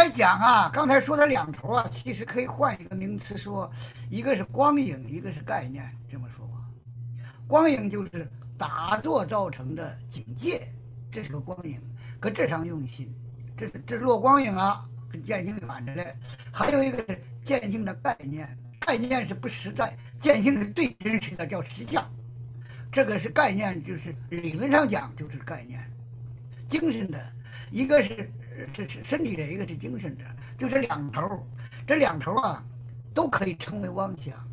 来讲啊，刚才说的两头啊，其实可以换一个名词说，一个是光影，一个是概念，这么说吧。光影就是打坐造成的境界，这是个光影，搁这上用心，这是落光影啊，跟见性反着来。还有一个是见性的概念，概念是不实在，见性是最真实的，叫实相。这个是概念，就是理论上讲就是概念。精神的，一个是身体的，一个是精神的，就这两头，这两头啊，都可以称为妄想。